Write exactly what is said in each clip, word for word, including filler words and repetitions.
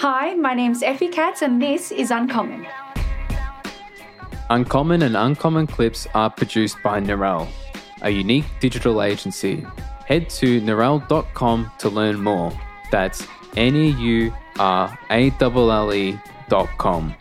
Hi, my name's Effie Katz and this is Uncommon. Uncommon and Uncommon clips are produced by Narelle, a unique digital agency. Head to narelle dot com to learn more. That's N E U R A L L E dot com.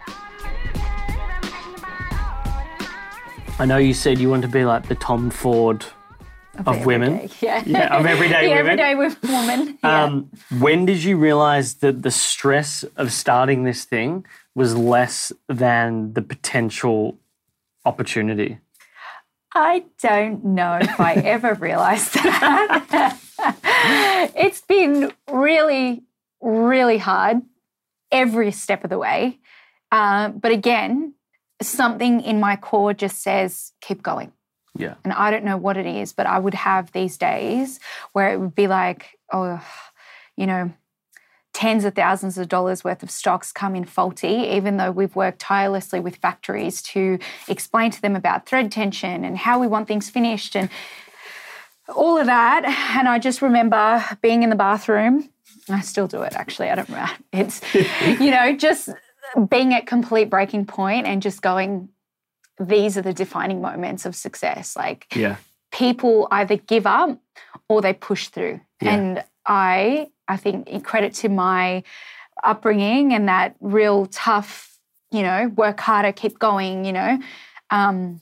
I know you said you want to be like the Tom Ford of, of women. Yeah. yeah, of everyday the women. everyday woman. Yeah. Um, when did you realise that the stress of starting this thing was less than the potential opportunity? I don't know if I ever realised that. It's been really, really hard every step of the way. Um, but again, something in my core just says, keep going. Yeah. And I don't know what it is, but I would have these days where it would be like, oh, you know, tens of thousands of dollars worth of stocks come in faulty, even though we've worked tirelessly with factories to explain to them about thread tension and how we want things finished and all of that. And I just remember being in the bathroom. I still do it, actually. I don't remember. It's, you know, just being at complete breaking point and just going, these are the defining moments of success. Like, yeah. people either give up or they push through. Yeah. And I, I think credit to my upbringing and that real tough, you know, work harder, keep going, you know, um,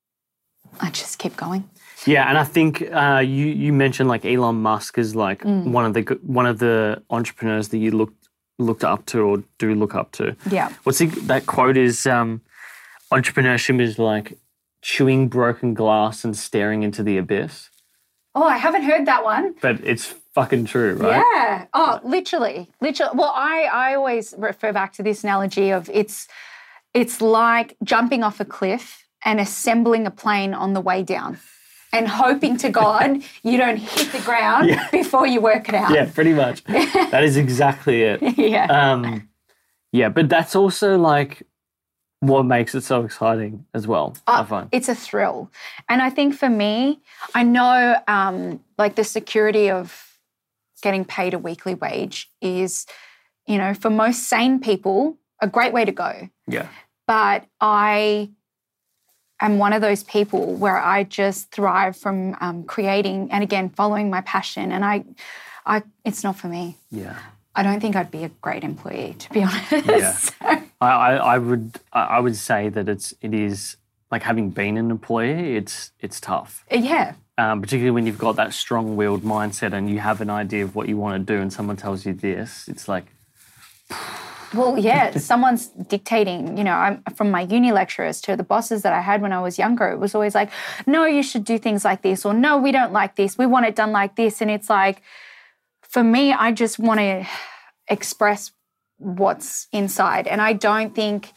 I just keep going. Yeah, and I think uh, you you mentioned like Elon Musk is like Mm. one of the one of the entrepreneurs that you looked looked up to or do look up to. Yeah. What's the, that quote is um, entrepreneurship is like chewing broken glass and staring into the abyss. Oh, I haven't heard that one. But it's fucking true, right? Yeah. Oh, literally, literally. Well, I, I always refer back to this analogy of it's it's like jumping off a cliff and assembling a plane on the way down and hoping to God you don't hit the ground Yeah. before you work it out. Yeah, pretty much. That is exactly it. Yeah. Um, yeah, but that's also like what makes it so exciting as well, Uh, I find. It's a thrill. And I think for me, I know um, like the security of getting paid a weekly wage is, you know, for most sane people, a great way to go. Yeah. But I am one of those people where I just thrive from um, creating and, again, following my passion. And I, I, it's not for me. Yeah. I don't think I'd be a great employee, to be honest. Yeah. So, I, I, I would I I would say that it's it is like having been an employee, it's it's tough. yeah. Um, particularly when you've got that strong-willed mindset and you have an idea of what you want to do and someone tells you this, it's like, Well, yeah, someone's dictating, you know, I'm, from my uni lecturers to the bosses that I had when I was younger, it was always like, no, you should do things like this, or no, we don't like this, we want it done like this. And it's like, for me, I just want to express what's inside. And I don't think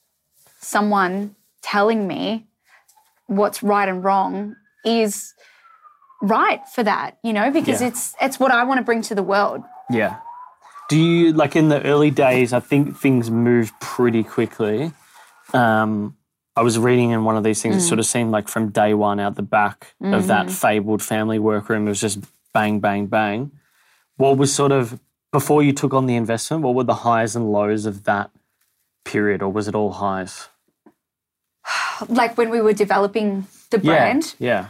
someone telling me what's right and wrong is right for that, you know, because Yeah. it's it's what I want to bring to the world. yeah. Do you, like in the early days, I think things moved pretty quickly. Um, I was reading in one of these things, it sort of seemed like from day one out the back of that fabled family workroom, it was just bang, bang, bang. What was sort of, before you took on the investment, what were the highs and lows of that period, or was it all highs? Like when we were developing the brand, Yeah,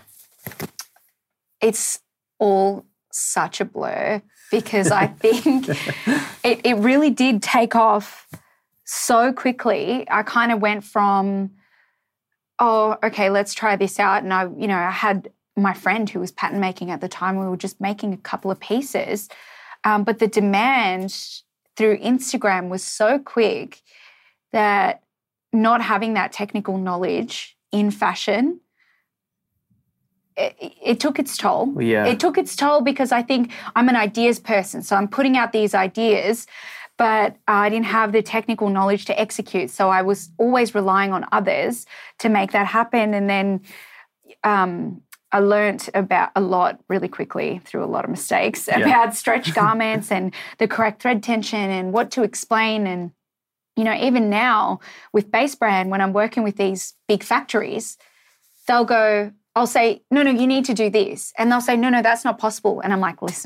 it's all such a blur because I think it, it really did take off so quickly. I kind of went from, oh, okay, let's try this out. And I, you know, I had my friend who was pattern making at the time. We were just making a couple of pieces. Um, but the demand through Instagram was so quick that not having that technical knowledge in fashion, it, it took its toll. Yeah. It took its toll because I think I'm an ideas person. So I'm putting out these ideas, but I didn't have the technical knowledge to execute. So I was always relying on others to make that happen. And then um, I learnt about a lot really quickly through a lot of mistakes Yeah. about stretch garments and the correct thread tension and what to explain. And, you know, even now with Base Brand, when I'm working with these big factories, they'll go, I'll say, no, no, you need to do this. And they'll say, no, no, that's not possible. And I'm like, listen, mate,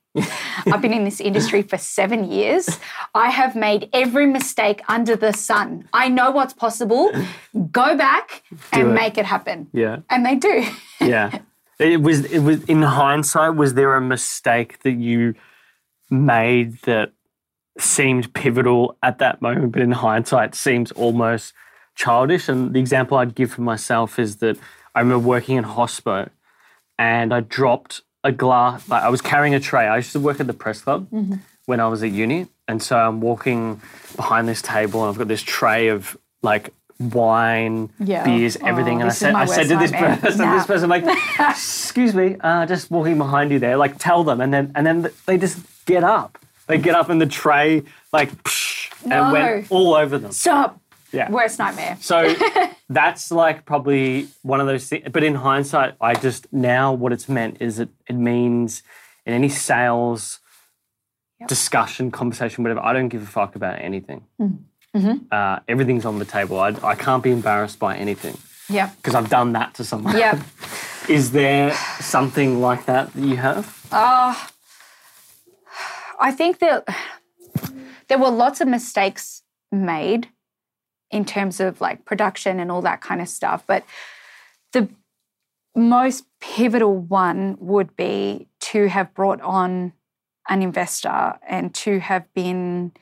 I've been in this industry for seven years. I have made every mistake under the sun. I know what's possible. Go back and it. make it happen. Yeah. And they do. Yeah. It was, it was, in hindsight, was there a mistake that you made that seemed pivotal at that moment, but in hindsight seems almost childish? And the example I'd give for myself is that I remember working in hospo and I dropped a glass, like I was carrying a tray. I used to work at the press club mm-hmm. when I was at uni. And so I'm walking behind this table and I've got this tray of like wine, yeah. beers, everything. Oh, and I said, I said to this nightmare. person, nah. this person, like, excuse me, uh, just walking behind you there, like tell them. And then, and then they just get up. They get up and the tray like, psh, no. and went all over them. Stop. Yeah. Worst nightmare. So that's like probably one of those things. But in hindsight, I just, now what it's meant is that it means in any sales, yep. discussion, conversation, whatever, I don't give a fuck about anything. Mm-hmm. Uh, everything's on the table. I, I can't be embarrassed by anything. Yeah. Because I've done that to someone. Yeah. Is there something like that that you have? Uh, I think that there were lots of mistakes made in terms of like production and all that kind of stuff. But the most pivotal one would be to have brought on an investor and to have been,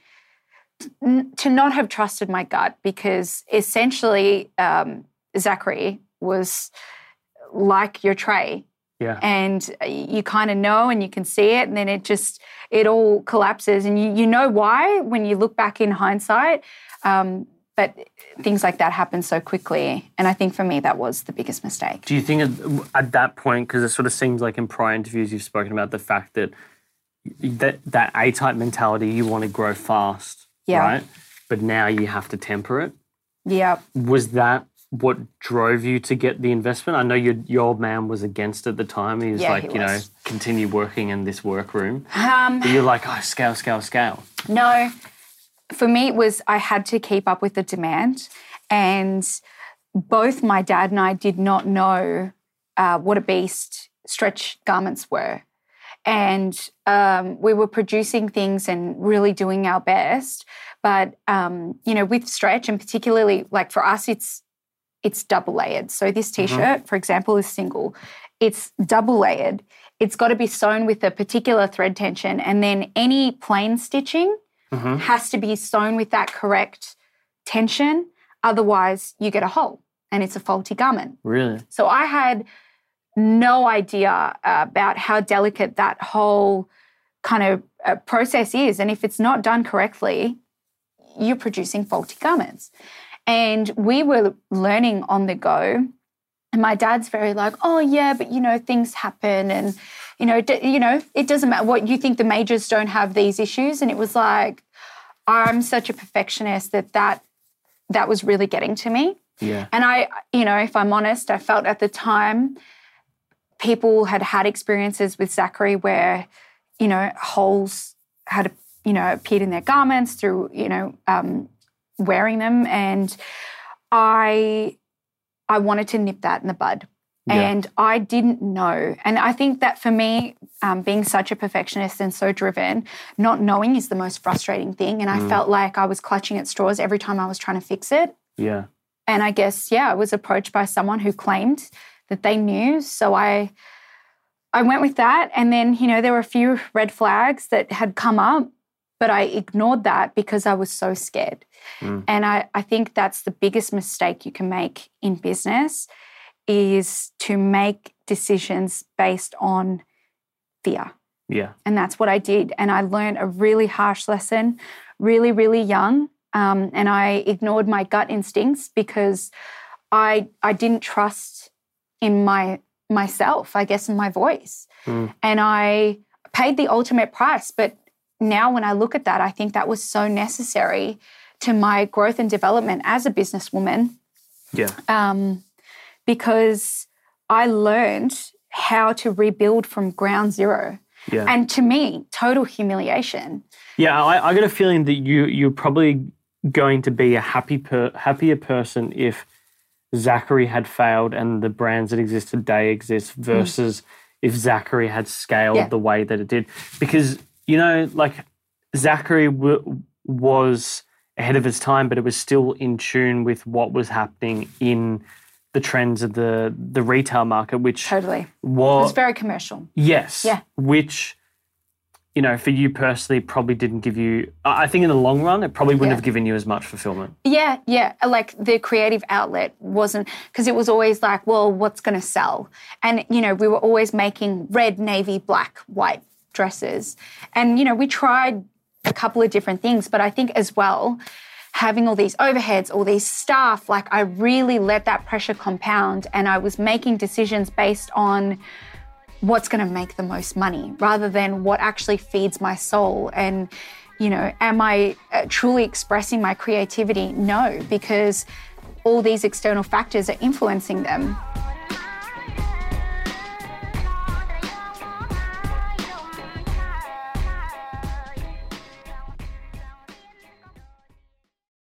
to not have trusted my gut, because essentially um, Zachary was like your tray. Yeah. And you kind of know and you can see it, and then it just, it all collapses. And you, you know why when you look back in hindsight. Um, But things like that happen so quickly. And I think for me, that was the biggest mistake. Do you think at, at that point, because it sort of seems like in prior interviews you've spoken about the fact that that, that A-type mentality, you want to grow fast, yeah. right? But now you have to temper it. Yeah. Was that what drove you to get the investment? I know your, your old man was against it at the time. He was yeah, like, he you was. know, continue working in this workroom. Um, but you're like, oh, scale, scale, scale. No. For me, it was I had to keep up with the demand, and both my dad and I did not know uh, what a beast stretch garments were. And um, we were producing things and really doing our best. But, um, you know, with stretch, and particularly like for us, it's it's double layered. So this T-shirt, mm-hmm. for example, is single. It's double layered. It's got to be sewn with a particular thread tension, and then any plain stitching mm-hmm. has to be sewn with that correct tension. Otherwise, you get a hole and it's a faulty garment. Really? So I had no idea uh, about how delicate that whole kind of uh, process is. And if it's not done correctly, you're producing faulty garments. And we were learning on the go. And my dad's very like, oh, yeah, but, you know, things happen. And, you know, d- you know, it doesn't matter what you think, the majors don't have these issues. And it was like, I'm such a perfectionist that that, that was really getting to me. Yeah. And I, you know, if I'm honest, I felt at the time people had had experiences with Zachary where, you know, holes had, you know, appeared in their garments through, you know, um, wearing them. And I... I wanted to nip that in the bud. Yeah. And I didn't know. And I think that for me, um, being such a perfectionist and so driven, not knowing is the most frustrating thing. And I mm. felt like I was clutching at straws every time I was trying to fix it. Yeah. And I guess, yeah, I was approached by someone who claimed that they knew. So I I went with that. And then, you know, there were a few red flags that had come up, but I ignored that because I was so scared. Mm. And I, I think that's the biggest mistake you can make in business, is to make decisions based on fear. Yeah. And that's what I did. And I learned a really harsh lesson really, really young. Um, and I ignored my gut instincts because I I didn't trust in my myself, I guess, in my voice. Mm. And I paid the ultimate price. But now when I look at that, I think that was so necessary to my growth and development as a businesswoman. Yeah. Um, because I learned how to rebuild from ground zero. Yeah. And to me, total humiliation. Yeah, I, I got a feeling that you, you're probably going to be a happy per, happier person if Zachary had failed and the brands that exist today exist versus mm. if Zachary had scaled Yeah. the way that it did. Because, you know, like Zachary w- was ahead of his time, but it was still in tune with what was happening in the trends of the, the retail market, which Totally. was... It was very commercial. Yes. Yeah. Which, you know, for you personally, probably didn't give you... I I think in the long run, it probably wouldn't Yeah. have given you as much fulfillment. Yeah, yeah. Like the creative outlet wasn't, because it was always like, well, what's going to sell? And, you know, we were always making red, navy, black, white dresses. And, you know, we tried a couple of different things, but I think as well, having all these overheads, all these staff, like I really let that pressure compound, and I was making decisions based on what's going to make the most money rather than what actually feeds my soul. And, you know, am I uh, truly expressing my creativity? No, because all these external factors are influencing them.